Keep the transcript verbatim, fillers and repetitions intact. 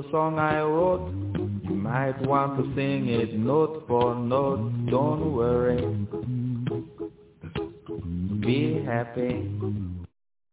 song I wrote. You might want to sing it note for note. Don't worry, be happy.